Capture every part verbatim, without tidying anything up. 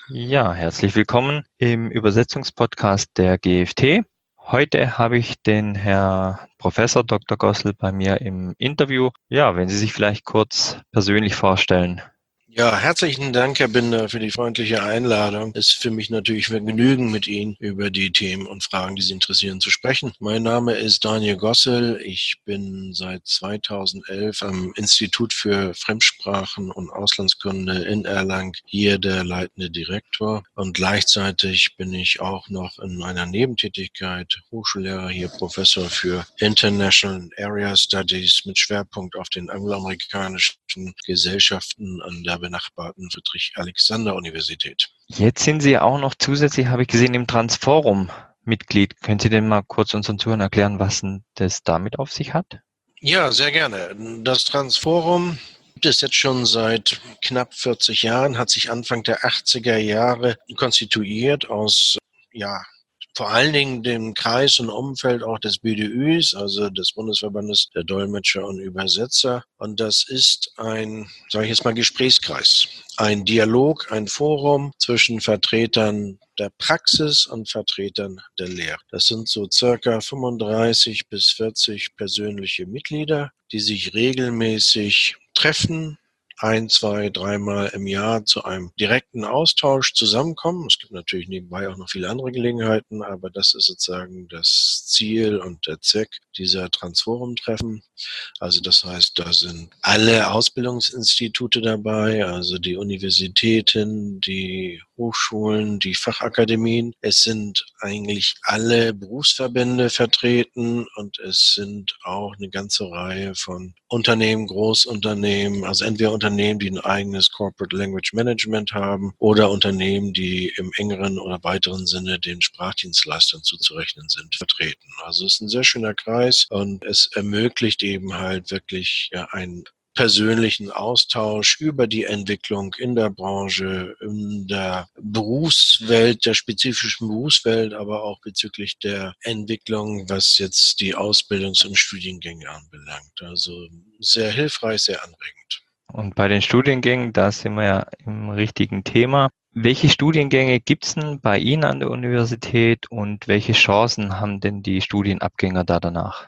Ja, herzlich willkommen im Übersetzungspodcast der G F T. Heute habe ich den Herr Professor Doktor Gossel bei mir im Interview. Ja, wenn Sie sich vielleicht kurz persönlich vorstellen. Ja, herzlichen Dank, Herr Binder, für die freundliche Einladung. Es ist für mich natürlich ein Vergnügen, mit Ihnen über die Themen und Fragen, die Sie interessieren, zu sprechen. Mein Name ist Daniel Gossel. Ich bin seit zweitausendelf am Institut für Fremdsprachen und Auslandskunde in Erlangen hier der leitende Direktor. Und gleichzeitig bin ich auch noch in einer Nebentätigkeit Hochschullehrer, hier Professor für International Area Studies mit Schwerpunkt auf den angloamerikanischen Gesellschaften an der benachbarten Friedrich-Alexander-Universität. Jetzt sind Sie auch noch zusätzlich, habe ich gesehen, im Transforum Mitglied. Können Sie denn mal kurz unseren Zuhörern erklären, was denn das damit auf sich hat? Ja, sehr gerne. Das Transforum gibt es jetzt schon seit knapp vierzig Jahren, hat sich Anfang der achtziger Jahre konstituiert aus, ja, vor allen Dingen dem Kreis und Umfeld auch des B D Üs, also des Bundesverbandes der Dolmetscher und Übersetzer. Und das ist ein, sage ich jetzt mal, Gesprächskreis, ein Dialog, ein Forum zwischen Vertretern der Praxis und Vertretern der Lehre. Das sind so circa fünfunddreißig bis vierzig persönliche Mitglieder, die sich regelmäßig treffen, ein, zwei, dreimal im Jahr zu einem direkten Austausch zusammenkommen. Es gibt natürlich nebenbei auch noch viele andere Gelegenheiten, aber das ist sozusagen das Ziel und der Zweck dieser Transforum-Treffen. Also das heißt, da sind alle Ausbildungsinstitute dabei, also die Universitäten, die Hochschulen, die Fachakademien. Es sind eigentlich alle Berufsverbände vertreten und es sind auch eine ganze Reihe von Unternehmen, Großunternehmen, also entweder Unternehmen, die ein eigenes Corporate Language Management haben oder Unternehmen, die im engeren oder weiteren Sinne den Sprachdienstleistern zuzurechnen sind, vertreten. Also es ist ein sehr schöner Kreis und es ermöglicht eben halt wirklich ja, einen persönlichen Austausch über die Entwicklung in der Branche, in der Berufswelt, der spezifischen Berufswelt, aber auch bezüglich der Entwicklung, was jetzt die Ausbildungs- und Studiengänge anbelangt. Also sehr hilfreich, sehr anregend. Und bei den Studiengängen, da sind wir ja im richtigen Thema. Welche Studiengänge gibt es denn bei Ihnen an der Universität und welche Chancen haben denn die Studienabgänger da danach?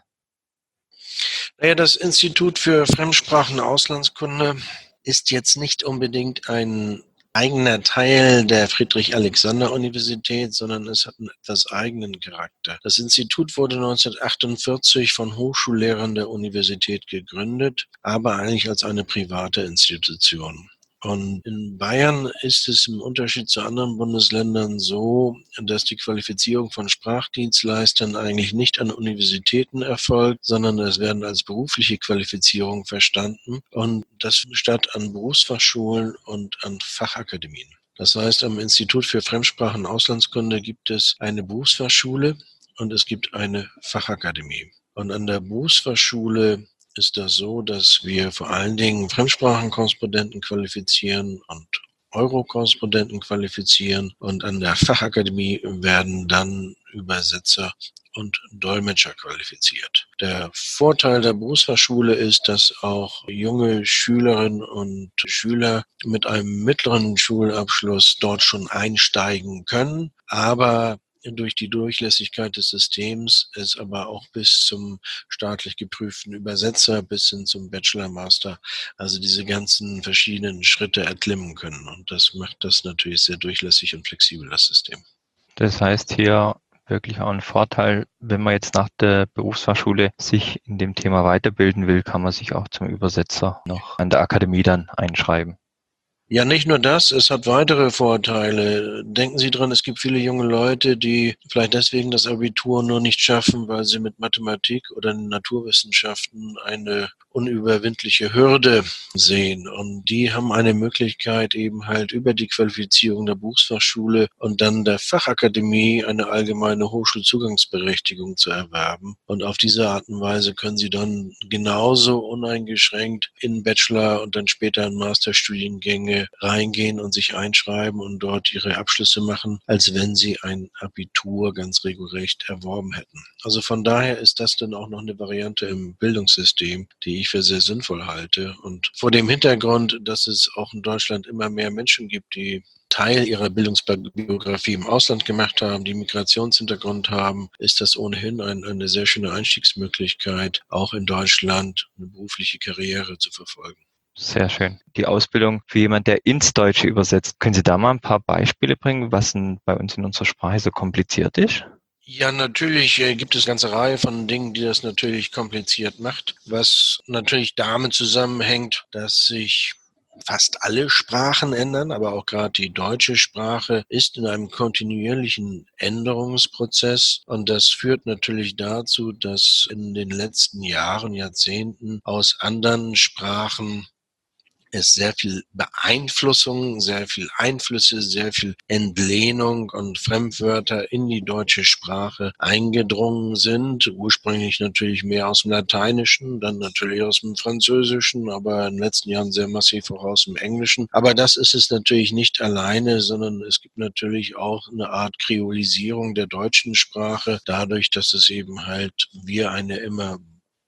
Naja, das Institut für Fremdsprachen und Auslandskunde ist jetzt nicht unbedingt ein eigener Teil der Friedrich-Alexander-Universität, sondern es hat einen etwas eigenen Charakter. Das Institut wurde neunzehnhundertachtundvierzig von Hochschullehrern der Universität gegründet, aber eigentlich als eine private Institution. Und in Bayern ist es im Unterschied zu anderen Bundesländern so, dass die Qualifizierung von Sprachdienstleistern eigentlich nicht an Universitäten erfolgt, sondern es werden als berufliche Qualifizierung verstanden und das statt an Berufsfachschulen und an Fachakademien. Das heißt, am Institut für Fremdsprachen und Auslandskunde gibt es eine Berufsfachschule und es gibt eine Fachakademie. Und an der Berufsfachschule ist das so, dass wir vor allen Dingen Fremdsprachenkorrespondenten qualifizieren und Euro-Korrespondenten qualifizieren und an der Fachakademie werden dann Übersetzer und Dolmetscher qualifiziert. Der Vorteil der Berufsfachschule ist, dass auch junge Schülerinnen und Schüler mit einem mittleren Schulabschluss dort schon einsteigen können, aber durch die Durchlässigkeit des Systems es aber auch bis zum staatlich geprüften Übersetzer bis hin zum Bachelor, Master, also diese ganzen verschiedenen Schritte erklimmen können. Und das macht das natürlich sehr durchlässig und flexibel, das System. Das heißt hier wirklich auch ein Vorteil, wenn man jetzt nach der Berufsfachschule sich in dem Thema weiterbilden will, kann man sich auch zum Übersetzer noch an der Akademie dann einschreiben. Ja, nicht nur das, es hat weitere Vorteile. Denken Sie dran, es gibt viele junge Leute, die vielleicht deswegen das Abitur nur nicht schaffen, weil sie mit Mathematik oder Naturwissenschaften eine unüberwindliche Hürde sehen. Und die haben eine Möglichkeit, eben halt über die Qualifizierung der Berufsfachschule und dann der Fachakademie eine allgemeine Hochschulzugangsberechtigung zu erwerben. Und auf diese Art und Weise können sie dann genauso uneingeschränkt in Bachelor und dann später in Masterstudiengänge Studiengänge reingehen und sich einschreiben und dort ihre Abschlüsse machen, als wenn sie ein Abitur ganz regelrecht erworben hätten. Also von daher ist das dann auch noch eine Variante im Bildungssystem, die ich für sehr sinnvoll halte. Und vor dem Hintergrund, dass es auch in Deutschland immer mehr Menschen gibt, die Teil ihrer Bildungsbiografie im Ausland gemacht haben, die Migrationshintergrund haben, ist das ohnehin ein, eine sehr schöne Einstiegsmöglichkeit, auch in Deutschland eine berufliche Karriere zu verfolgen. Sehr schön. Die Ausbildung für jemand, der ins Deutsche übersetzt. Können Sie da mal ein paar Beispiele bringen, was denn bei uns in unserer Sprache so kompliziert ist? Ja, natürlich äh, gibt es eine ganze Reihe von Dingen, die das natürlich kompliziert macht, was natürlich damit zusammenhängt, dass sich fast alle Sprachen ändern, aber auch gerade die deutsche Sprache ist in einem kontinuierlichen Änderungsprozess. Und das führt natürlich dazu, dass in den letzten Jahren, Jahrzehnten aus anderen Sprachen es sehr viel Beeinflussung, sehr viel Einflüsse, sehr viel Entlehnung und Fremdwörter in die deutsche Sprache eingedrungen sind. Ursprünglich natürlich mehr aus dem Lateinischen, dann natürlich aus dem Französischen, aber in den letzten Jahren sehr massiv auch aus dem Englischen. Aber das ist es natürlich nicht alleine, sondern es gibt natürlich auch eine Art Kreolisierung der deutschen Sprache, dadurch, dass es eben halt wir eine immer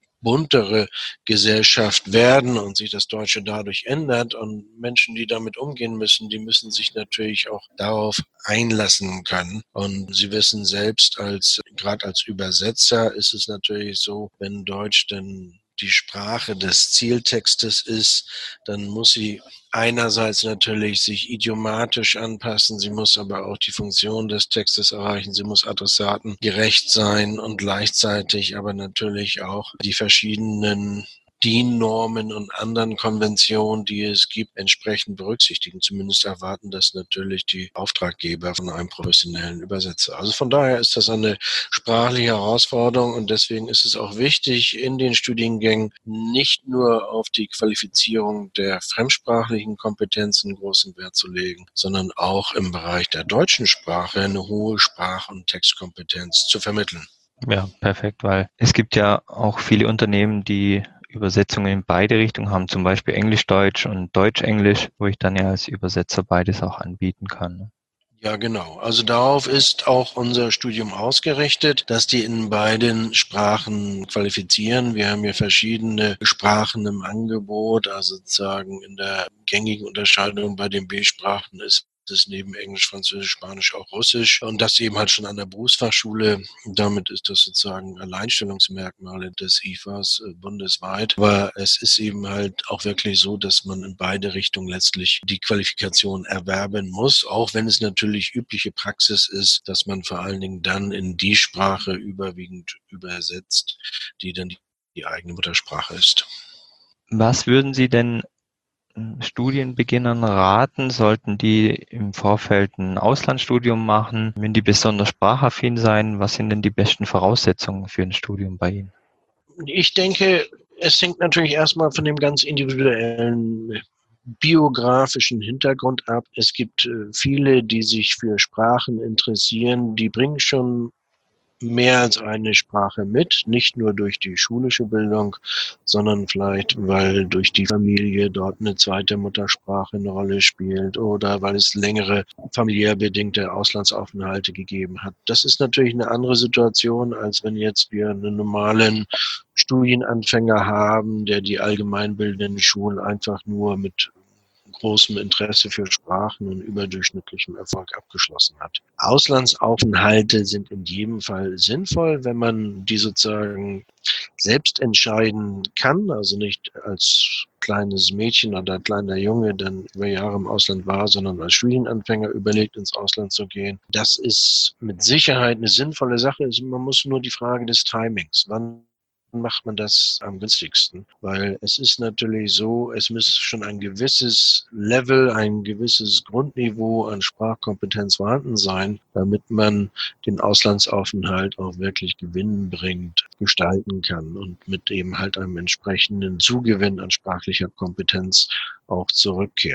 buntere Gesellschaft werden und sich das Deutsche dadurch ändert und Menschen, die damit umgehen müssen, die müssen sich natürlich auch darauf einlassen können. Und Sie wissen selbst, als gerade als Übersetzer ist es natürlich so, wenn Deutsch denn die Sprache des Zieltextes ist, dann muss sie einerseits natürlich sich idiomatisch anpassen, sie muss aber auch die Funktion des Textes erreichen, sie muss adressatengerecht sein und gleichzeitig aber natürlich auch die verschiedenen D I N-Normen und anderen Konventionen, die es gibt, entsprechend berücksichtigen. Zumindest erwarten das natürlich die Auftraggeber von einem professionellen Übersetzer. Also von daher ist das eine sprachliche Herausforderung und deswegen ist es auch wichtig, in den Studiengängen nicht nur auf die Qualifizierung der fremdsprachlichen Kompetenzen großen Wert zu legen, sondern auch im Bereich der deutschen Sprache eine hohe Sprach- und Textkompetenz zu vermitteln. Ja, perfekt, weil es gibt ja auch viele Unternehmen, die Übersetzungen in beide Richtungen haben, zum Beispiel Englisch-Deutsch und Deutsch-Englisch, wo ich dann ja als Übersetzer beides auch anbieten kann. Ja, genau. Also darauf ist auch unser Studium ausgerichtet, dass die in beiden Sprachen qualifizieren. Wir haben hier verschiedene Sprachen im Angebot, also sozusagen in der gängigen Unterscheidung bei den B-Sprachen ist es neben Englisch, Französisch, Spanisch auch Russisch und das eben halt schon an der Berufsfachschule. Damit ist das sozusagen Alleinstellungsmerkmale des I F As äh, bundesweit. Aber es ist eben halt auch wirklich so, dass man in beide Richtungen letztlich die Qualifikation erwerben muss, auch wenn es natürlich übliche Praxis ist, dass man vor allen Dingen dann in die Sprache überwiegend übersetzt, die dann die, die eigene Muttersprache ist. Was würden Sie denn Studienbeginnern raten? Sollten die im Vorfeld ein Auslandsstudium machen? Wenn die besonders sprachaffin sein, was sind denn die besten Voraussetzungen für ein Studium bei Ihnen? Ich denke, es hängt natürlich erstmal von dem ganz individuellen biografischen Hintergrund ab. Es gibt äh, viele, die sich für Sprachen interessieren, die bringen schon mehr als eine Sprache mit, nicht nur durch die schulische Bildung, sondern vielleicht, weil durch die Familie dort eine zweite Muttersprache eine Rolle spielt oder weil es längere familiär bedingte Auslandsaufenthalte gegeben hat. Das ist natürlich eine andere Situation, als wenn jetzt wir einen normalen Studienanfänger haben, der die allgemeinbildenden Schulen einfach nur mit großem Interesse für Sprachen und überdurchschnittlichem Erfolg abgeschlossen hat. Auslandsaufenthalte sind in jedem Fall sinnvoll, wenn man die sozusagen selbst entscheiden kann, also nicht als kleines Mädchen oder kleiner Junge dann über Jahre im Ausland war, sondern als Studienanfänger überlegt, ins Ausland zu gehen. Das ist mit Sicherheit eine sinnvolle Sache. Man muss nur die Frage des Timings, wann macht man das am günstigsten? Weil es ist natürlich so, es muss schon ein gewisses Level, ein gewisses Grundniveau an Sprachkompetenz vorhanden sein, damit man den Auslandsaufenthalt auch wirklich gewinnbringend gestalten kann und mit eben halt einem entsprechenden Zugewinn an sprachlicher Kompetenz auch zurückkehrt.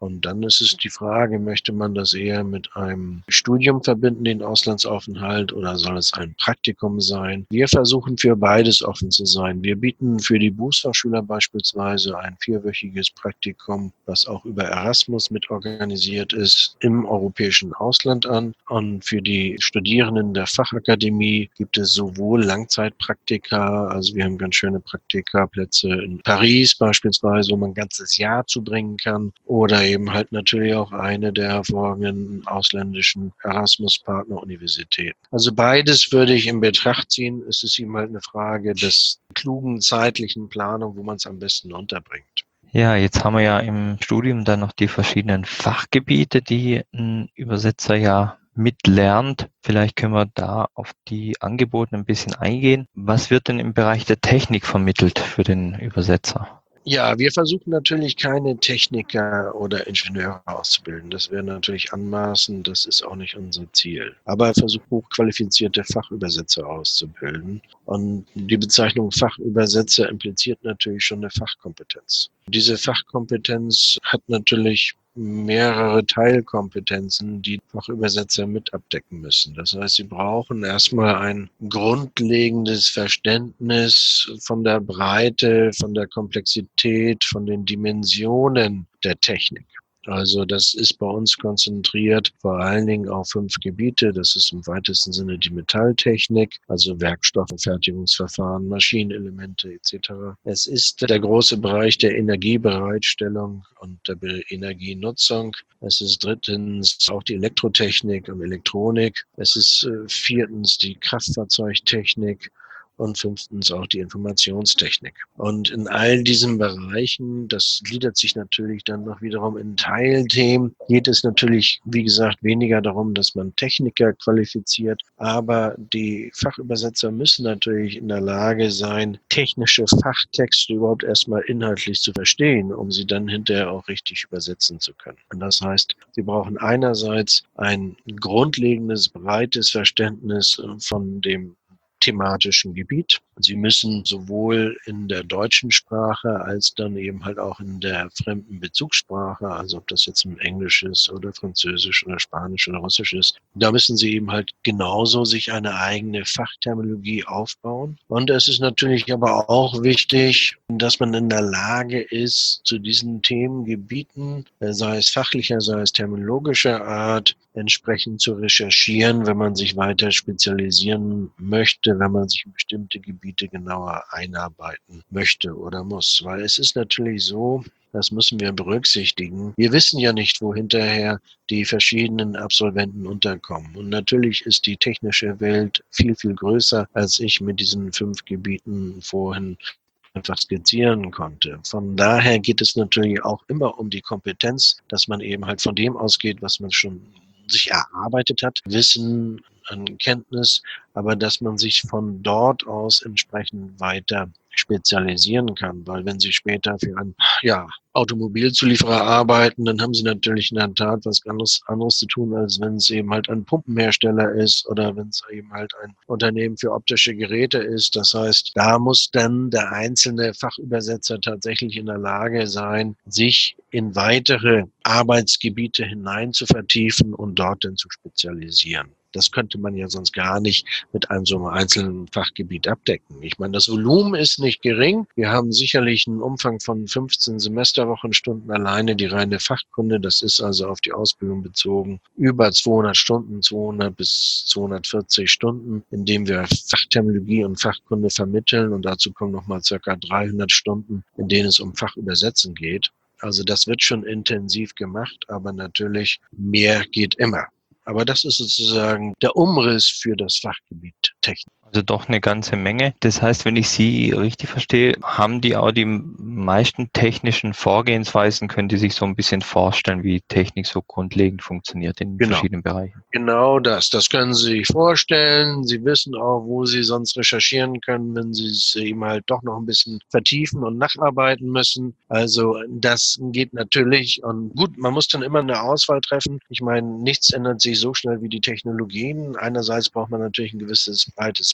Und dann ist es die Frage, möchte man das eher mit einem Studium verbinden, den Auslandsaufenthalt, oder soll es ein Praktikum sein? Wir versuchen für beides offen zu sein. Wir bieten für die Berufsfachschüler beispielsweise ein vierwöchiges Praktikum, was auch über Erasmus mit organisiert ist, im europäischen Ausland an. Und für die Studierenden der Fachakademie gibt es sowohl Langzeitpraktika, also wir haben ganz schöne Praktikaplätze in Paris beispielsweise, wo man ein ganzes Jahr zubringen kann, oder eben halt natürlich auch eine der hervorragenden ausländischen Erasmus-Partner-Universitäten. Also beides würde ich in Betracht ziehen. Es ist eben halt eine Frage des klugen zeitlichen Planung, wo man es am besten unterbringt. Ja, jetzt haben wir ja im Studium dann noch die verschiedenen Fachgebiete, die ein Übersetzer ja mitlernt. Vielleicht können wir da auf die Angebote ein bisschen eingehen. Was wird denn im Bereich der Technik vermittelt für den Übersetzer? Ja, wir versuchen natürlich keine Techniker oder Ingenieure auszubilden. Das wäre natürlich anmaßend, das ist auch nicht unser Ziel. Aber wir versuchen hochqualifizierte Fachübersetzer auszubilden. Und die Bezeichnung Fachübersetzer impliziert natürlich schon eine Fachkompetenz. Diese Fachkompetenz hat natürlich mehrere Teilkompetenzen, die Fachübersetzer mit abdecken müssen. Das heißt, sie brauchen erstmal ein grundlegendes Verständnis von der Breite, von der Komplexität, von den Dimensionen der Technik. Also das ist bei uns konzentriert vor allen Dingen auf fünf Gebiete. Das ist im weitesten Sinne die Metalltechnik, also Werkstoffe, Fertigungsverfahren, Maschinenelemente et cetera. Es ist der große Bereich der Energiebereitstellung und der Energienutzung. Es ist drittens auch die Elektrotechnik und Elektronik. Es ist äh, viertens die Kraftfahrzeugtechnik. Und fünftens auch die Informationstechnik. Und in all diesen Bereichen, das gliedert sich natürlich dann noch wiederum in Teilthemen, geht es natürlich, wie gesagt, weniger darum, dass man Techniker qualifiziert, aber die Fachübersetzer müssen natürlich in der Lage sein, technische Fachtexte überhaupt erstmal inhaltlich zu verstehen, um sie dann hinterher auch richtig übersetzen zu können. Und das heißt, sie brauchen einerseits ein grundlegendes, breites Verständnis von dem thematischen Gebiet. Sie müssen sowohl in der deutschen Sprache als dann eben halt auch in der fremden Bezugssprache, also ob das jetzt ein Englisch ist oder Französisch oder Spanisch oder Russisch ist, da müssen Sie eben halt genauso sich eine eigene Fachterminologie aufbauen. Und es ist natürlich aber auch wichtig, dass man in der Lage ist, zu diesen Themengebieten, sei es fachlicher, sei es terminologischer Art, entsprechend zu recherchieren, wenn man sich weiter spezialisieren möchte, wenn man sich in bestimmte Gebiete genauer einarbeiten möchte oder muss. Weil es ist natürlich so, das müssen wir berücksichtigen. Wir wissen ja nicht, wo hinterher die verschiedenen Absolventen unterkommen. Und natürlich ist die technische Welt viel, viel größer, als ich mit diesen fünf Gebieten vorhin einfach skizzieren konnte. Von daher geht es natürlich auch immer um die Kompetenz, dass man eben halt von dem ausgeht, was man schon sich erarbeitet hat, Wissen, an Kenntnis, aber dass man sich von dort aus entsprechend weiter spezialisieren kann, weil wenn Sie später für einen ja, Automobilzulieferer arbeiten, dann haben Sie natürlich in der Tat was anderes, anderes zu tun, als wenn es eben halt ein Pumpenhersteller ist oder wenn es eben halt ein Unternehmen für optische Geräte ist. Das heißt, da muss dann der einzelne Fachübersetzer tatsächlich in der Lage sein, sich in weitere Arbeitsgebiete hinein zu vertiefen und dort dann zu spezialisieren. Das könnte man ja sonst gar nicht mit einem so einem einzelnen Fachgebiet abdecken. Ich meine, das Volumen ist nicht gering. Wir haben sicherlich einen Umfang von fünfzehn Semesterwochenstunden alleine die reine Fachkunde. Das ist also auf die Ausbildung bezogen über zweihundert Stunden, zweihundert bis zweihundertvierzig Stunden, indem wir Fachterminologie und Fachkunde vermitteln. Und dazu kommen nochmal circa dreihundert Stunden, in denen es um Fachübersetzen geht. Also das wird schon intensiv gemacht, aber natürlich mehr geht immer. Aber das ist sozusagen der Umriss für das Fachgebiet Technik. Also doch eine ganze Menge. Das heißt, wenn ich Sie richtig verstehe, haben die auch die meisten technischen Vorgehensweisen, können die sich so ein bisschen vorstellen, wie Technik so grundlegend funktioniert in Genau. verschiedenen Bereichen. Genau das. Das können Sie sich vorstellen. Sie wissen auch, wo Sie sonst recherchieren können, wenn Sie es eben halt doch noch ein bisschen vertiefen und nacharbeiten müssen. Also das geht natürlich. Und gut, man muss dann immer eine Auswahl treffen. Ich meine, nichts ändert sich so schnell wie die Technologien. Einerseits braucht man natürlich ein gewisses breites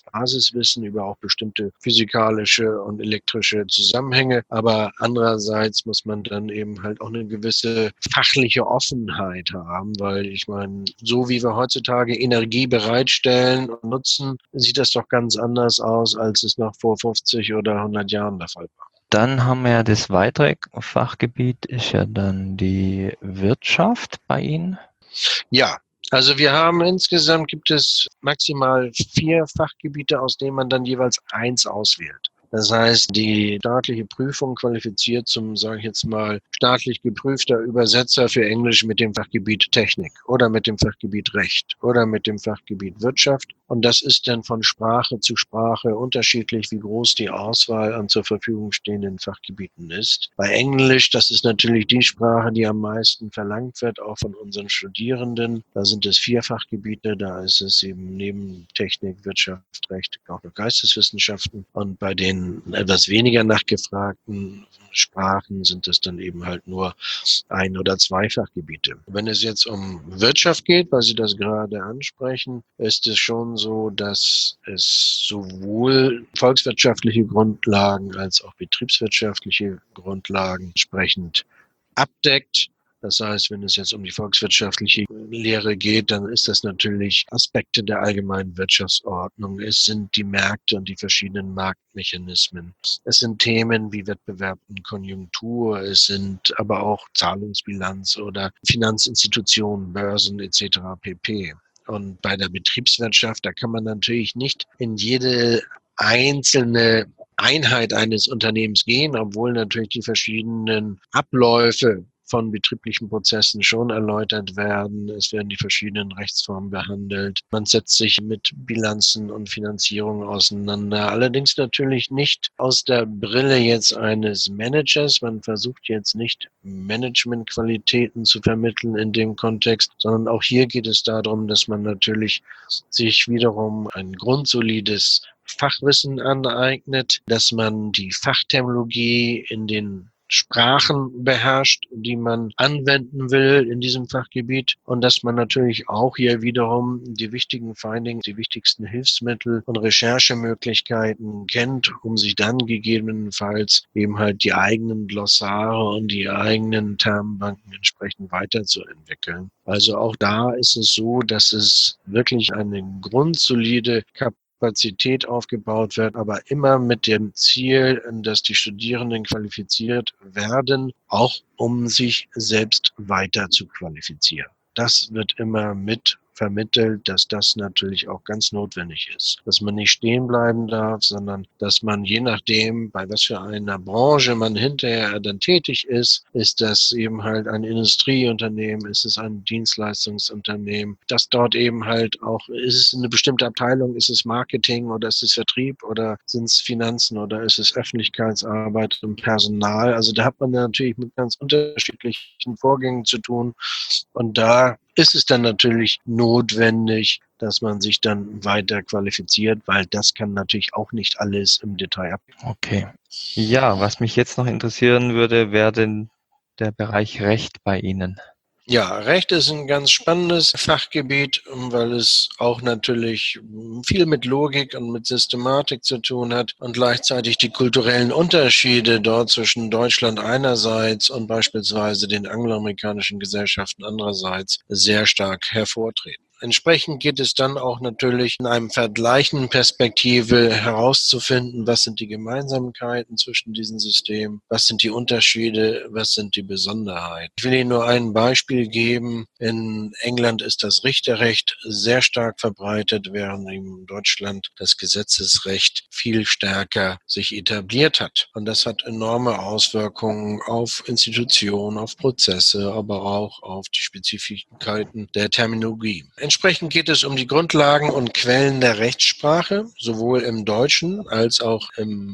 Basiswissen über auch bestimmte physikalische und elektrische Zusammenhänge. Aber andererseits muss man dann eben halt auch eine gewisse fachliche Offenheit haben, weil ich meine, so wie wir heutzutage Energie bereitstellen und nutzen, sieht das doch ganz anders aus, als es noch vor fünfzig oder hundert Jahren der Fall war. Dann haben wir ja das weitere Fachgebiet, ist ja dann die Wirtschaft bei Ihnen. Ja, also wir haben insgesamt gibt es maximal vier Fachgebiete, aus denen man dann jeweils eins auswählt. Das heißt, die staatliche Prüfung qualifiziert zum, sage ich jetzt mal, staatlich geprüfter Übersetzer für Englisch mit dem Fachgebiet Technik oder mit dem Fachgebiet Recht oder mit dem Fachgebiet Wirtschaft. Und das ist dann von Sprache zu Sprache unterschiedlich, wie groß die Auswahl an zur Verfügung stehenden Fachgebieten ist. Bei Englisch, das ist natürlich die Sprache, die am meisten verlangt wird, auch von unseren Studierenden. Da sind es vier Fachgebiete, da ist es eben neben Technik, Wirtschaft, Recht auch noch Geisteswissenschaften. Und bei den etwas weniger nachgefragten Sprachen sind es dann eben halt nur ein oder zwei Fachgebiete. Wenn es jetzt um Wirtschaft geht, weil Sie das gerade ansprechen, ist es schon so, dass es sowohl volkswirtschaftliche Grundlagen als auch betriebswirtschaftliche Grundlagen entsprechend abdeckt. Das heißt, wenn es jetzt um die volkswirtschaftliche Lehre geht, dann ist das natürlich Aspekte der allgemeinen Wirtschaftsordnung. Es sind die Märkte und die verschiedenen Marktmechanismen. Es sind Themen wie Wettbewerb und Konjunktur. Es sind aber auch Zahlungsbilanz oder Finanzinstitutionen, Börsen et cetera pp. Und bei der Betriebswirtschaft, da kann man natürlich nicht in jede einzelne Einheit eines Unternehmens gehen, obwohl natürlich die verschiedenen Abläufe von betrieblichen Prozessen schon erläutert werden. Es werden die verschiedenen Rechtsformen behandelt. Man setzt sich mit Bilanzen und Finanzierung auseinander. Allerdings natürlich nicht aus der Brille jetzt eines Managers. Man versucht jetzt nicht Managementqualitäten zu vermitteln in dem Kontext, sondern auch hier geht es darum, dass man natürlich sich wiederum ein grundsolides Fachwissen aneignet, dass man die Fachterminologie in den Sprachen beherrscht, die man anwenden will in diesem Fachgebiet und dass man natürlich auch hier wiederum die wichtigen Findings, die wichtigsten Hilfsmittel und Recherchemöglichkeiten kennt, um sich dann gegebenenfalls eben halt die eigenen Glossare und die eigenen Termenbanken entsprechend weiterzuentwickeln. Also auch da ist es so, dass es wirklich eine grundsolide Kapazität Kapazität aufgebaut wird, aber immer mit dem Ziel, dass die Studierenden qualifiziert werden, auch um sich selbst weiter zu qualifizieren. Das wird immer mit vermittelt, dass das natürlich auch ganz notwendig ist. Dass man nicht stehen bleiben darf, sondern dass man je nachdem, bei was für einer Branche man hinterher dann tätig ist, ist das eben halt ein Industrieunternehmen, ist es ein Dienstleistungsunternehmen, dass dort eben halt auch, ist es eine bestimmte Abteilung, ist es Marketing oder ist es Vertrieb oder sind es Finanzen oder ist es Öffentlichkeitsarbeit und Personal. Also da hat man natürlich mit ganz unterschiedlichen Vorgängen zu tun und da ist es dann natürlich notwendig, dass man sich dann weiter qualifiziert, weil das kann natürlich auch nicht alles im Detail ab. Okay. Ja, was mich jetzt noch interessieren würde, wäre denn der Bereich Recht bei Ihnen. Ja, Recht ist ein ganz spannendes Fachgebiet, weil es auch natürlich viel mit Logik und mit Systematik zu tun hat und gleichzeitig die kulturellen Unterschiede dort zwischen Deutschland einerseits und beispielsweise den angloamerikanischen Gesellschaften andererseits sehr stark hervortreten. Entsprechend geht es dann auch natürlich in einem vergleichenden Perspektive herauszufinden, was sind die Gemeinsamkeiten zwischen diesen Systemen, was sind die Unterschiede, was sind die Besonderheiten. Ich will Ihnen nur ein Beispiel geben. In England ist das Richterrecht sehr stark verbreitet, während in Deutschland das Gesetzesrecht viel stärker sich etabliert hat. Und das hat enorme Auswirkungen auf Institutionen, auf Prozesse, aber auch auf die Spezifiken der Terminologie. Entsprechend geht es um die Grundlagen und Quellen der Rechtssprache, sowohl im Deutschen als auch im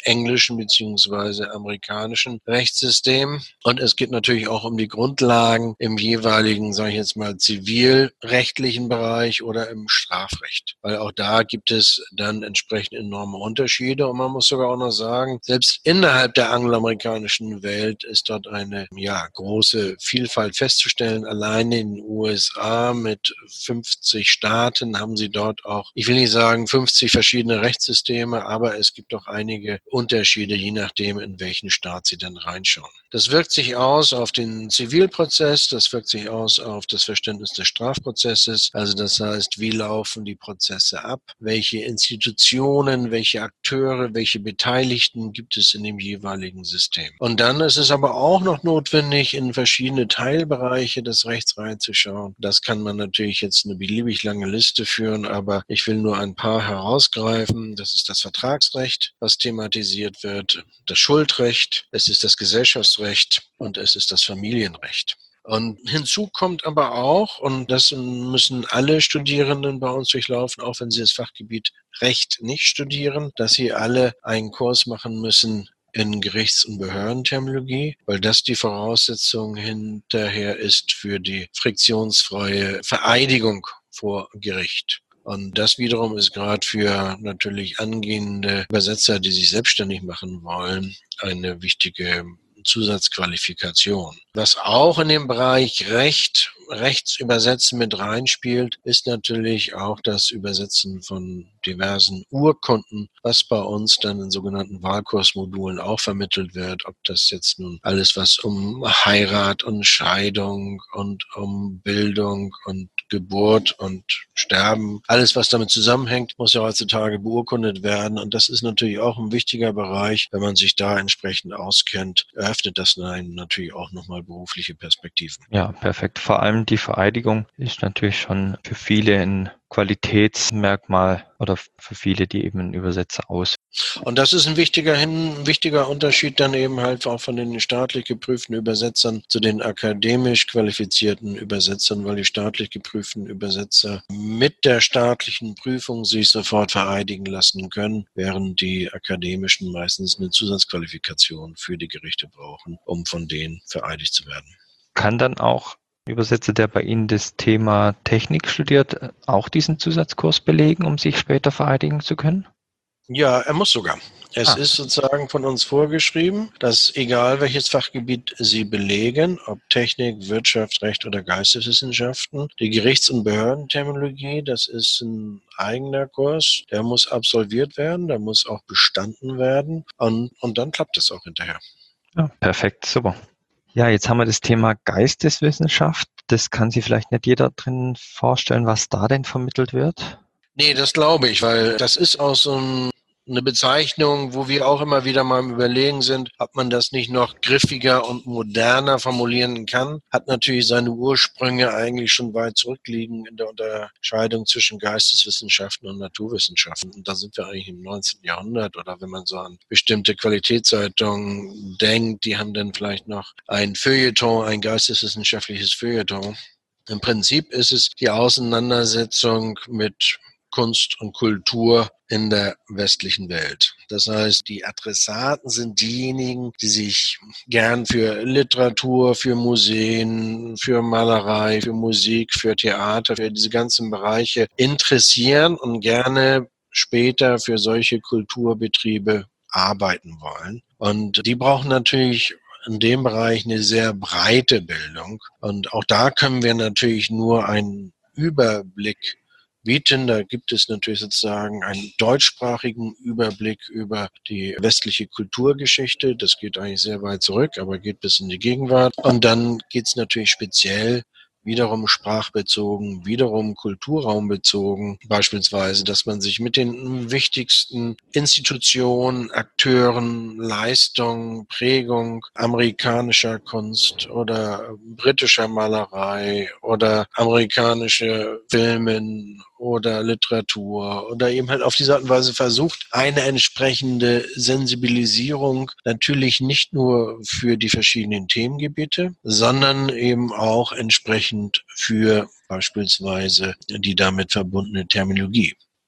englischen beziehungsweise amerikanischen Rechtssystem. Und es geht natürlich auch um die Grundlagen im jeweiligen, sage ich jetzt mal, zivilrechtlichen Bereich oder im Strafrecht. Weil auch da gibt es dann entsprechend enorme Unterschiede. Und man muss sogar auch noch sagen, selbst innerhalb der angloamerikanischen Welt ist dort eine ja, große Vielfalt festzustellen. Alleine in den U S A mit fünfzig Staaten haben sie dort auch, ich will nicht sagen fünfzig verschiedene Rechtssysteme, aber es gibt auch einige Unterschiede, je nachdem, in welchen Staat sie dann reinschauen. Das wirkt sich aus auf den Zivilprozess, das wirkt sich aus auf das Verständnis des Strafprozesses. Also das heißt, wie laufen die Prozesse ab? Welche Institutionen, welche Akteure, welche Beteiligten gibt es in dem jeweiligen System? Und dann ist es aber auch noch notwendig, in verschiedene Teilbereiche des Rechts reinzuschauen. Das kann man natürlich jetzt eine beliebig lange Liste führen, aber ich will nur ein paar herausgreifen. Das ist das Vertragsrecht, was thematisiert wird, das Schuldrecht, es ist das Gesellschaftsrecht und es ist das Familienrecht. Und hinzu kommt aber auch, und das müssen alle Studierenden bei uns durchlaufen, auch wenn sie das Fachgebiet Recht nicht studieren, dass sie alle einen Kurs machen müssen in Gerichts- und Behördenterminologie, weil das die Voraussetzung hinterher ist für die friktionsfreie Vereidigung vor Gericht. Und das wiederum ist gerade für natürlich angehende Übersetzer, die sich selbstständig machen wollen, eine wichtige Zusatzqualifikation. Was auch in dem Bereich Recht, Rechtsübersetzen mit reinspielt, ist natürlich auch das Übersetzen von diversen Urkunden, was bei uns dann in sogenannten Wahlkursmodulen auch vermittelt wird. Ob das jetzt nun alles, was um Heirat und Scheidung und um Bildung und Geburt und Sterben, alles, was damit zusammenhängt, muss ja heutzutage beurkundet werden. Und das ist natürlich auch ein wichtiger Bereich. Wenn man sich da entsprechend auskennt, eröffnet das einen natürlich auch nochmal berufliche Perspektiven. Ja, perfekt. Vor allem die Vereidigung ist natürlich schon für viele ein Qualitätsmerkmal oder für viele, die eben einen Übersetzer aus. Und das ist ein wichtiger, ein wichtiger Unterschied dann eben halt auch von den staatlich geprüften Übersetzern zu den akademisch qualifizierten Übersetzern, weil die staatlich geprüften Übersetzer mit der staatlichen Prüfung sich sofort vereidigen lassen können, während die akademischen meistens eine Zusatzqualifikation für die Gerichte brauchen, um von denen vereidigt zu werden. Kann dann auch Übersetzer, der bei Ihnen das Thema Technik studiert, auch diesen Zusatzkurs belegen, um sich später vereidigen zu können? Ja, er muss sogar. Es Ah. ist sozusagen von uns vorgeschrieben, dass egal welches Fachgebiet Sie belegen, ob Technik, Wirtschaft, Recht oder Geisteswissenschaften, die Gerichts- und Behördenterminologie, das ist ein eigener Kurs, der muss absolviert werden, der muss auch bestanden werden und, und dann klappt es auch hinterher. Ja, perfekt, super. Ja, jetzt haben wir das Thema Geisteswissenschaft. Das kann sich vielleicht nicht jeder drin vorstellen, was da denn vermittelt wird. Nee, das glaube ich, weil das ist auch so ein, eine Bezeichnung, wo wir auch immer wieder mal im Überlegen sind, ob man das nicht noch griffiger und moderner formulieren kann. Hat natürlich seine Ursprünge eigentlich schon weit zurückliegen in der Unterscheidung zwischen Geisteswissenschaften und Naturwissenschaften. Und da sind wir eigentlich im neunzehnten Jahrhundert, oder wenn man so an bestimmte Qualitätszeitungen denkt, die haben dann vielleicht noch ein Feuilleton, ein geisteswissenschaftliches Feuilleton. Im Prinzip ist es die Auseinandersetzung mit Kunst und Kultur in der westlichen Welt. Das heißt, die Adressaten sind diejenigen, die sich gern für Literatur, für Museen, für Malerei, für Musik, für Theater, für diese ganzen Bereiche interessieren und gerne später für solche Kulturbetriebe arbeiten wollen. Und die brauchen natürlich in dem Bereich eine sehr breite Bildung. Und auch da können wir natürlich nur einen Überblick bieten. Da gibt es natürlich sozusagen einen deutschsprachigen Überblick über die westliche Kulturgeschichte. Das geht eigentlich sehr weit zurück, aber geht bis in die Gegenwart. Und dann geht es natürlich speziell wiederum sprachbezogen, wiederum kulturraumbezogen, beispielsweise, dass man sich mit den wichtigsten Institutionen, Akteuren, Leistungen, Prägung amerikanischer Kunst oder britischer Malerei oder amerikanische Filmen oder Literatur oder eben halt auf diese Art und Weise versucht, eine entsprechende Sensibilisierung natürlich nicht nur für die verschiedenen Themengebiete, sondern eben auch entsprechend für beispielsweise die damit verbundene Terminologie.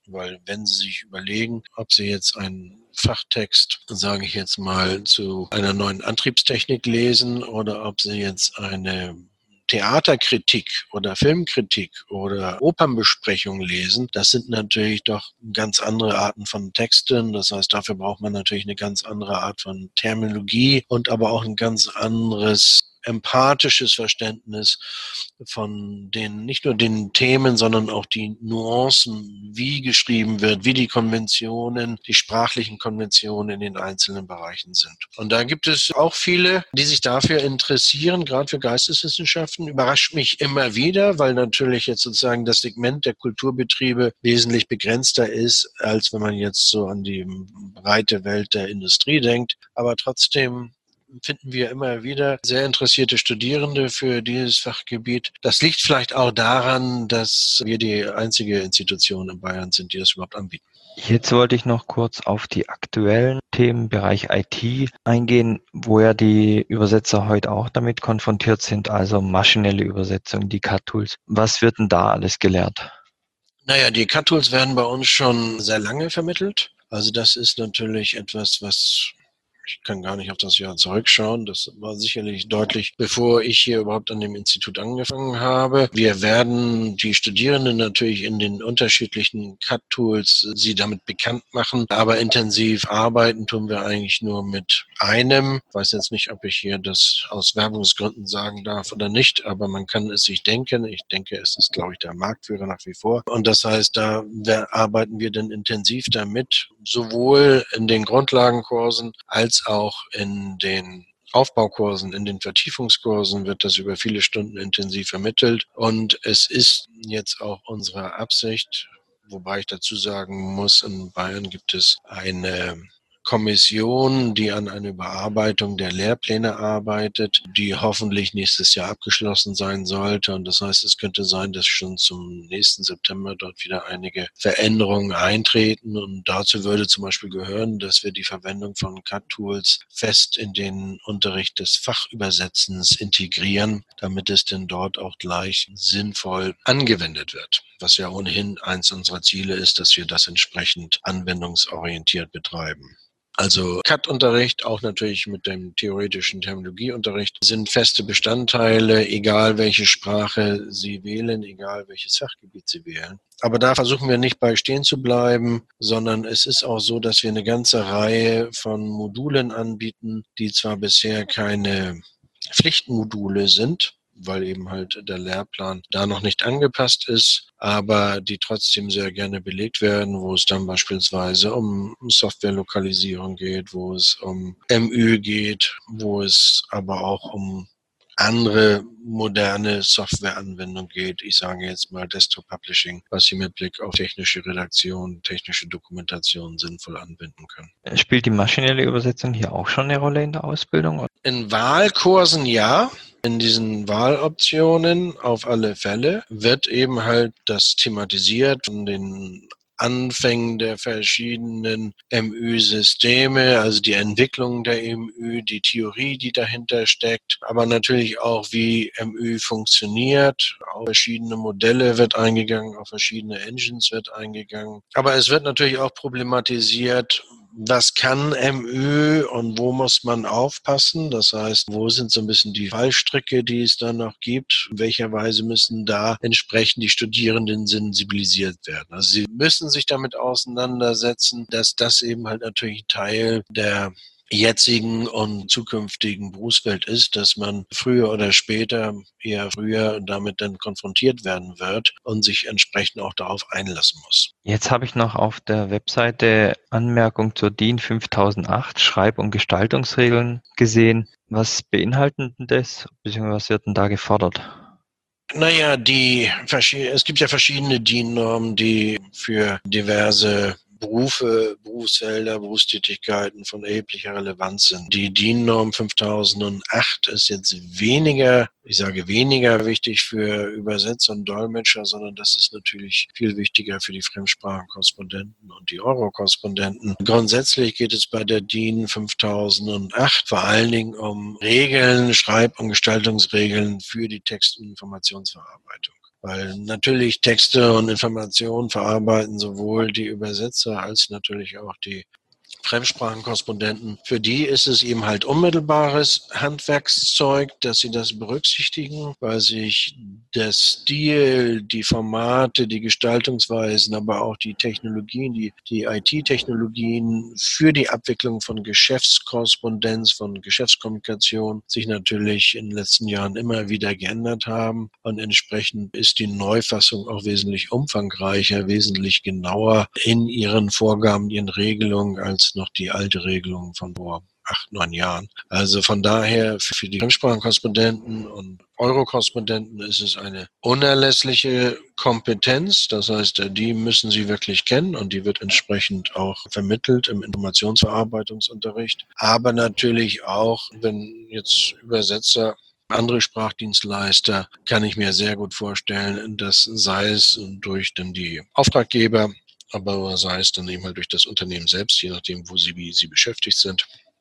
Weil wenn Sie sich überlegen, ob Sie jetzt einen Fachtext, sage ich jetzt mal, zu einer neuen Antriebstechnik lesen oder ob Sie jetzt eine Theaterkritik oder Filmkritik oder Opernbesprechung lesen, das sind natürlich doch ganz andere Arten von Texten. Das heißt, dafür braucht man natürlich eine ganz andere Art von Terminologie und aber auch ein ganz anderes empathisches Verständnis von den, nicht nur den Themen, sondern auch die Nuancen, wie geschrieben wird, wie die Konventionen, die sprachlichen Konventionen in den einzelnen Bereichen sind. Und da gibt es auch viele, die sich dafür interessieren, gerade für Geisteswissenschaften. Überrascht mich immer wieder, weil natürlich jetzt sozusagen das Segment der Kulturbetriebe wesentlich begrenzter ist, als wenn man jetzt so an die breite Welt der Industrie denkt. Aber trotzdem finden wir immer wieder sehr interessierte Studierende für dieses Fachgebiet. Das liegt vielleicht auch daran, dass wir die einzige Institution in Bayern sind, die das überhaupt anbieten. Jetzt wollte ich noch kurz auf die aktuellen Themenbereich I T eingehen, wo ja die Übersetzer heute auch damit konfrontiert sind, also maschinelle Übersetzung, die C A D-Tools. Was wird denn da alles gelehrt? Naja, die C A D-Tools werden bei uns schon sehr lange vermittelt. Also das ist natürlich etwas, was... Ich kann gar nicht auf das Jahr zurückschauen. Das war sicherlich deutlich, bevor ich hier überhaupt an dem Institut angefangen habe. Wir werden die Studierenden natürlich in den unterschiedlichen C A D-Tools sie damit bekannt machen, aber intensiv arbeiten tun wir eigentlich nur mit einem. Ich weiß jetzt nicht, ob ich hier das aus Werbungsgründen sagen darf oder nicht, aber man kann es sich denken. Ich denke, es ist, glaube ich, der Marktführer nach wie vor. Und das heißt, da arbeiten wir dann intensiv damit, sowohl in den Grundlagenkursen als auch in den Aufbaukursen, in den Vertiefungskursen wird das über viele Stunden intensiv vermittelt. Und es ist jetzt auch unsere Absicht, wobei ich dazu sagen muss, in Bayern gibt es eine Kommission, die an einer Überarbeitung der Lehrpläne arbeitet, die hoffentlich nächstes Jahr abgeschlossen sein sollte. Und das heißt, es könnte sein, dass schon zum nächsten September dort wieder einige Veränderungen eintreten. Und dazu würde zum Beispiel gehören, dass wir die Verwendung von C A D-Tools fest in den Unterricht des Fachübersetzens integrieren, damit es denn dort auch gleich sinnvoll angewendet wird. Was ja ohnehin eins unserer Ziele ist, dass wir das entsprechend anwendungsorientiert betreiben. Also C A D-Unterricht, auch natürlich mit dem theoretischen Terminologieunterricht, sind feste Bestandteile, egal welche Sprache Sie wählen, egal welches Fachgebiet Sie wählen. Aber da versuchen wir nicht bei stehen zu bleiben, sondern es ist auch so, dass wir eine ganze Reihe von Modulen anbieten, die zwar bisher keine Pflichtmodule sind, weil eben halt der Lehrplan da noch nicht angepasst ist, aber die trotzdem sehr gerne belegt werden, wo es dann beispielsweise um Softwarelokalisierung geht, wo es um M Ü geht, wo es aber auch um andere moderne Softwareanwendung geht. Ich sage jetzt mal Desktop Publishing, was Sie mit Blick auf technische Redaktion, technische Dokumentation sinnvoll anwenden können. Spielt die maschinelle Übersetzung hier auch schon eine Rolle in der Ausbildung? In Wahlkursen ja. In diesen Wahloptionen auf alle Fälle wird eben halt das thematisiert von den Anfängen der verschiedenen M Ü-Systeme, also die Entwicklung der M Ü, die Theorie, die dahinter steckt, aber natürlich auch, wie M Ü funktioniert. Auf verschiedene Modelle wird eingegangen, auf verschiedene Engines wird eingegangen. Aber es wird natürlich auch problematisiert, was kann M Ü und wo muss man aufpassen? Das heißt, wo sind so ein bisschen die Fallstricke, die es dann noch gibt? In welcher Weise müssen da entsprechend die Studierenden sensibilisiert werden? Also sie müssen sich damit auseinandersetzen, dass das eben halt natürlich Teil der jetzigen und zukünftigen Berufswelt ist, dass man früher oder später, eher früher, damit dann konfrontiert werden wird und sich entsprechend auch darauf einlassen muss. Jetzt habe ich noch auf der Webseite Anmerkung zur D I N fünftausendacht Schreib- und Gestaltungsregeln gesehen. Was beinhaltet denn das, beziehungsweise was wird denn da gefordert? Naja, die, es gibt ja verschiedene D I N-Normen, die für diverse Berufe, Berufsfelder, Berufstätigkeiten von erheblicher Relevanz sind. Die D I N-Norm fünftausendacht ist jetzt weniger, ich sage weniger wichtig für Übersetzer und Dolmetscher, sondern das ist natürlich viel wichtiger für die Fremdsprachenkorrespondenten und die Euro-Korrespondenten. Grundsätzlich geht es bei der D I N fünftausendacht vor allen Dingen um Regeln, Schreib- und Gestaltungsregeln für die Text- und Informationsverarbeitung. weil natürlich Texte und Informationen verarbeiten sowohl die Übersetzer als natürlich auch die Fremdsprachenkorrespondenten. Für die ist es eben halt unmittelbares Handwerkszeug, dass sie das berücksichtigen, weil sich der Stil, die Formate, die Gestaltungsweisen, aber auch die Technologien, die, die I T-Technologien für die Abwicklung von Geschäftskorrespondenz, von Geschäftskommunikation sich natürlich in den letzten Jahren immer wieder geändert haben. Und entsprechend ist die Neufassung auch wesentlich umfangreicher, wesentlich genauer in ihren Vorgaben, ihren Regelungen als noch die alte Regelung von vor acht, neun Jahren. Also von daher für die Fremdsprachenkorrespondenten und Eurokorrespondenten ist es eine unerlässliche Kompetenz. Das heißt, die müssen sie wirklich kennen und die wird entsprechend auch vermittelt im Informationsverarbeitungsunterricht. Aber natürlich auch, wenn jetzt Übersetzer andere Sprachdienstleister, kann ich mir sehr gut vorstellen, dass sei es durch dann die Auftraggeber, aber sei es dann eben halt durch das Unternehmen selbst, je nachdem, wo sie, wie sie beschäftigt sind,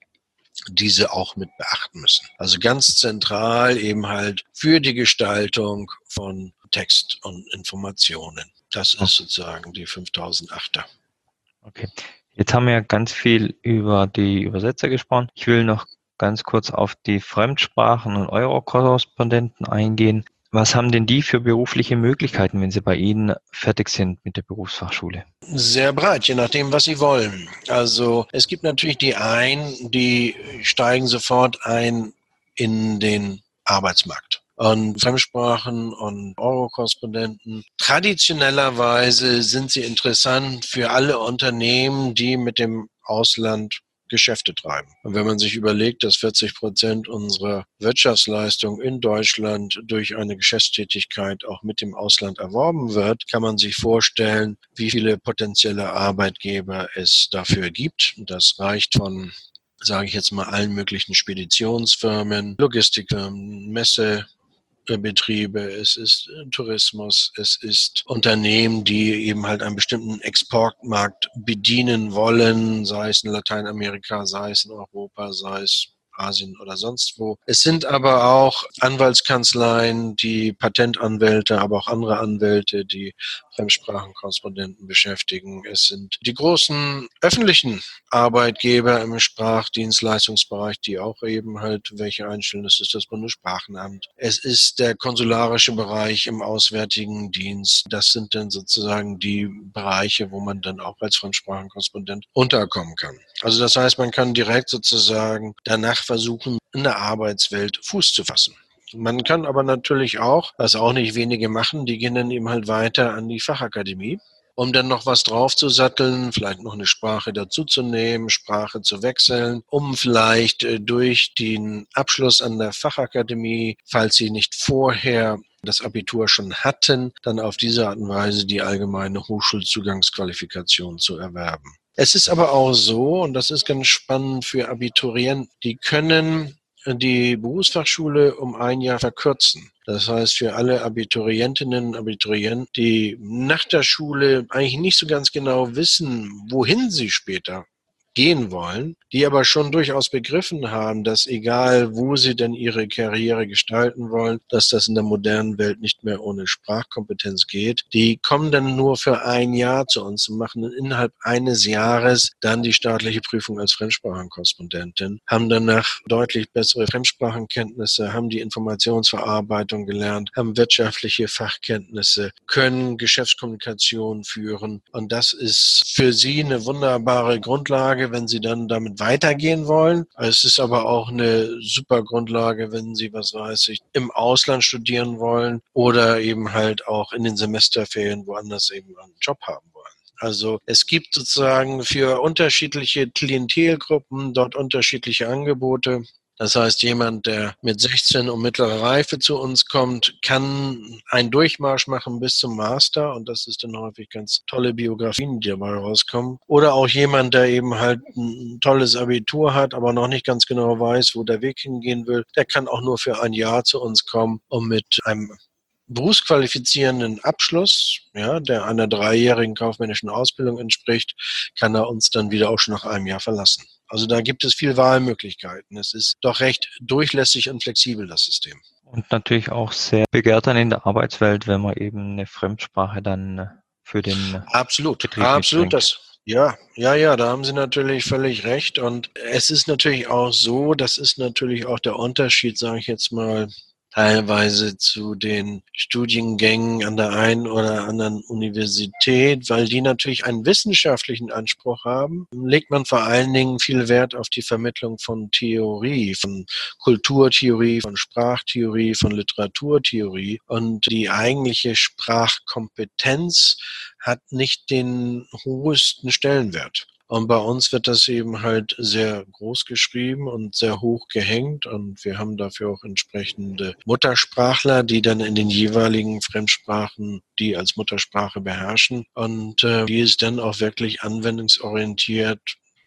diese auch mit beachten müssen. Also ganz zentral eben halt für die Gestaltung von Text und Informationen. Das ist sozusagen die fünftausendachter. Okay. Jetzt haben wir ja ganz viel über die Übersetzer gesprochen. Ich will noch ganz kurz auf die Fremdsprachen und Eurokorrespondenten eingehen. Was haben denn die für berufliche Möglichkeiten, wenn sie bei Ihnen fertig sind mit der Berufsfachschule? Sehr breit, je nachdem, was sie wollen. Also es gibt natürlich die einen, die steigen sofort ein in den Arbeitsmarkt. Und Fremdsprachen und Eurokorrespondenten. Traditionellerweise sind sie interessant für alle Unternehmen, die mit dem Ausland Geschäfte treiben. Und wenn man sich überlegt, dass vierzig Prozent unserer Wirtschaftsleistung in Deutschland durch eine Geschäftstätigkeit auch mit dem Ausland erworben wird, kann man sich vorstellen, wie viele potenzielle Arbeitgeber es dafür gibt. Das reicht von, sage ich jetzt mal, allen möglichen Speditionsfirmen, Logistikfirmen, Messe, Betriebe, es ist Tourismus, es ist Unternehmen, die eben halt einen bestimmten Exportmarkt bedienen wollen, sei es in Lateinamerika, sei es in Europa, sei es Asien oder sonst wo. Es sind aber auch Anwaltskanzleien, die Patentanwälte, aber auch andere Anwälte, die Fremdsprachenkorrespondenten beschäftigen. Es sind die großen öffentlichen Arbeitgeber im Sprachdienstleistungsbereich, die auch eben halt welche einstellen. Das ist das Bundessprachenamt. Es ist der konsularische Bereich im Auswärtigen Dienst. Das sind dann sozusagen die Bereiche, wo man dann auch als Fremdsprachenkorrespondent unterkommen kann. Also das heißt, man kann direkt sozusagen danach versuchen, in der Arbeitswelt Fuß zu fassen. Man kann aber natürlich auch, was auch nicht wenige machen, die gehen dann eben halt weiter an die Fachakademie, um dann noch was draufzusatteln, vielleicht noch eine Sprache dazuzunehmen, Sprache zu wechseln, um vielleicht durch den Abschluss an der Fachakademie, falls sie nicht vorher das Abitur schon hatten, dann auf diese Art und Weise die allgemeine Hochschulzugangsqualifikation zu erwerben. Es ist aber auch so, und das ist ganz spannend für Abiturienten, die können die Berufsfachschule um ein Jahr verkürzen. Das heißt, für alle Abiturientinnen und Abiturienten, die nach der Schule eigentlich nicht so ganz genau wissen, wohin sie später gehen wollen, die aber schon durchaus begriffen haben, dass egal, wo sie denn ihre Karriere gestalten wollen, dass das in der modernen Welt nicht mehr ohne Sprachkompetenz geht. Die kommen dann nur für ein Jahr zu uns und machen innerhalb eines Jahres dann die staatliche Prüfung als Fremdsprachenkorrespondentin, haben danach deutlich bessere Fremdsprachenkenntnisse, haben die Informationsverarbeitung gelernt, haben wirtschaftliche Fachkenntnisse, können Geschäftskommunikation führen. Und das ist für sie eine wunderbare Grundlage, wenn sie dann damit weitergehen wollen. Es ist aber auch eine super Grundlage, wenn sie, was weiß ich, im Ausland studieren wollen oder eben halt auch in den Semesterferien woanders eben einen Job haben wollen. Also es gibt sozusagen für unterschiedliche Klientelgruppen dort unterschiedliche Angebote. Das heißt, jemand, der mit sechzehn und mittlerer Reife zu uns kommt, kann einen Durchmarsch machen bis zum Master und das ist dann häufig ganz tolle Biografien, die dabei rauskommen. Oder auch jemand, der eben halt ein tolles Abitur hat, aber noch nicht ganz genau weiß, wo der Weg hingehen will, der kann auch nur für ein Jahr zu uns kommen, um mit einem berufsqualifizierenden Abschluss, ja, der einer dreijährigen kaufmännischen Ausbildung entspricht, kann er uns dann wieder auch schon nach einem Jahr verlassen. Also da gibt es viel Wahlmöglichkeiten. Es ist doch recht durchlässig und flexibel, das System. Und natürlich auch sehr begehrt dann in der Arbeitswelt, wenn man eben eine Fremdsprache dann für den Absolut, Betrieb absolut, mitbringt. das ja, ja, ja, da haben Sie natürlich völlig recht. Und es ist natürlich auch so, das ist natürlich auch der Unterschied, sage ich jetzt mal, teilweise zu den Studiengängen an der einen oder anderen Universität, weil die natürlich einen wissenschaftlichen Anspruch haben, legt man vor allen Dingen viel Wert auf die Vermittlung von Theorie, von Kulturtheorie, von Sprachtheorie, von Literaturtheorie. Und die eigentliche Sprachkompetenz hat nicht den höchsten Stellenwert. Und bei uns wird das eben halt sehr groß geschrieben und sehr hoch gehängt. Und wir haben dafür auch entsprechende Muttersprachler, die dann in den jeweiligen Fremdsprachen die als Muttersprache beherrschen und äh, die es dann auch wirklich anwendungsorientiert,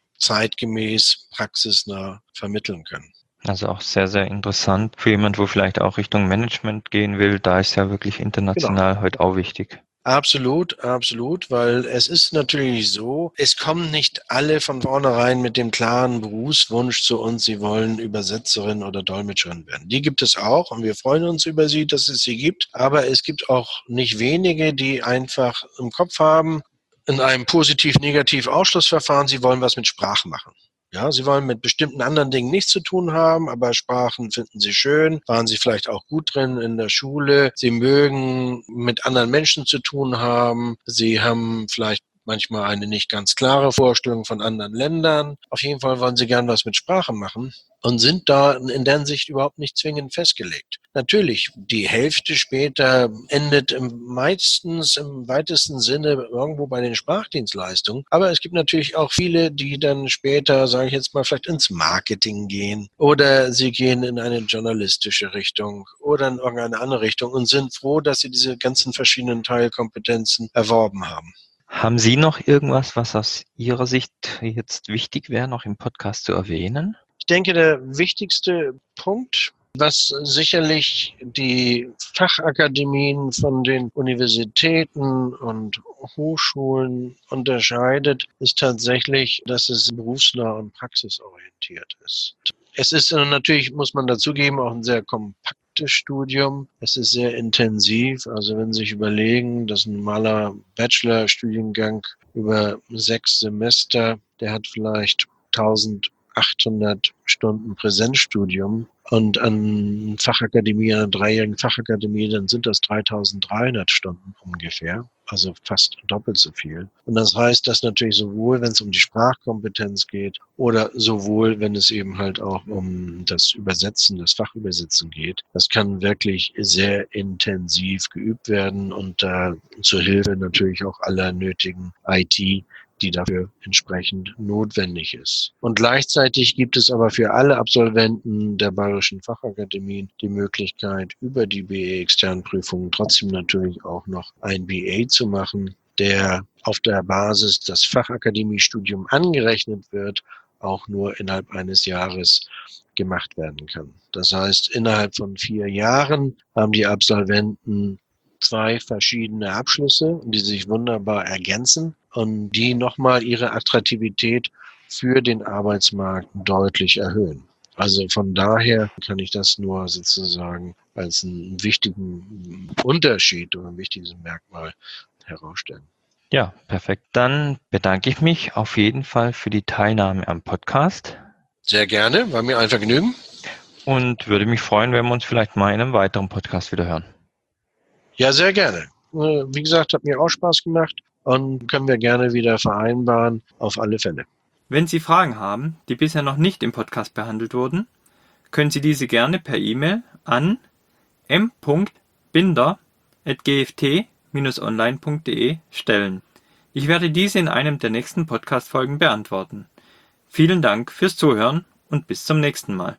zeitgemäß, praxisnah vermitteln können. Also auch sehr, sehr interessant für jemand, wo vielleicht auch Richtung Management gehen will. Da ist ja wirklich Genau. international heute auch wichtig. Absolut, absolut, weil es ist natürlich so, es kommen nicht alle von vornherein mit dem klaren Berufswunsch zu uns, sie wollen Übersetzerin oder Dolmetscherin werden. Die gibt es auch und wir freuen uns über sie, dass es sie gibt, aber es gibt auch nicht wenige, die einfach im Kopf haben, in einem Positiv-Negativ-Ausschlussverfahren, sie wollen was mit Sprache machen. Ja, sie wollen mit bestimmten anderen Dingen nichts zu tun haben, aber Sprachen finden sie schön, waren sie vielleicht auch gut drin in der Schule. Sie mögen mit anderen Menschen zu tun haben. Sie haben vielleicht manchmal eine nicht ganz klare Vorstellung von anderen Ländern. Auf jeden Fall wollen sie gern was mit Sprache machen und sind da in der Hinsicht überhaupt nicht zwingend festgelegt. Natürlich, die Hälfte später endet im meistens im weitesten Sinne irgendwo bei den Sprachdienstleistungen. Aber es gibt natürlich auch viele, die dann später, sage ich jetzt mal, vielleicht ins Marketing gehen oder sie gehen in eine journalistische Richtung oder in irgendeine andere Richtung und sind froh, dass sie diese ganzen verschiedenen Teilkompetenzen erworben haben. Haben Sie noch irgendwas, was aus Ihrer Sicht jetzt wichtig wäre, noch im Podcast zu erwähnen? Ich denke, der wichtigste Punkt, was sicherlich die Fachakademien von den Universitäten und Hochschulen unterscheidet, ist tatsächlich, dass es berufsnah und praxisorientiert ist. Es ist natürlich, muss man dazugeben, auch ein sehr kompaktes Studium. Es ist sehr intensiv. Also wenn Sie sich überlegen, dass ein normaler Bachelorstudiengang über sechs Semester, der hat vielleicht eintausendachthundert Stunden Präsenzstudium und an Fachakademie, einer dreijährigen Fachakademie, dann sind das dreitausenddreihundert Stunden ungefähr, also fast doppelt so viel. Und das heißt, dass natürlich sowohl, wenn es um die Sprachkompetenz geht oder sowohl, wenn es eben halt auch um das Übersetzen, das Fachübersetzen geht, das kann wirklich sehr intensiv geübt werden und da äh, zur Hilfe natürlich auch aller nötigen I T, die dafür entsprechend notwendig ist. Und gleichzeitig gibt es aber für alle Absolventen der Bayerischen Fachakademien die Möglichkeit, über die B E-Externprüfungen trotzdem natürlich auch noch ein B A zu machen, der auf der Basis das Fachakademiestudium angerechnet wird, auch nur innerhalb eines Jahres gemacht werden kann. Das heißt, innerhalb von vier Jahren haben die Absolventen zwei verschiedene Abschlüsse, die sich wunderbar ergänzen und die nochmal ihre Attraktivität für den Arbeitsmarkt deutlich erhöhen. Also von daher kann ich das nur sozusagen als einen wichtigen Unterschied oder ein wichtiges Merkmal herausstellen. Ja, perfekt. Dann bedanke ich mich auf jeden Fall für die Teilnahme am Podcast. Sehr gerne, war mir ein Vergnügen. Und würde mich freuen, wenn wir uns vielleicht mal in einem weiteren Podcast wieder hören. Ja, sehr gerne. Wie gesagt, hat mir auch Spaß gemacht und können wir gerne wieder vereinbaren, auf alle Fälle. Wenn Sie Fragen haben, die bisher noch nicht im Podcast behandelt wurden, können Sie diese gerne per E-Mail an m punkt binder at g f t dash online punkt d e stellen. Ich werde diese in einem der nächsten Podcast-Folgen beantworten. Vielen Dank fürs Zuhören und bis zum nächsten Mal.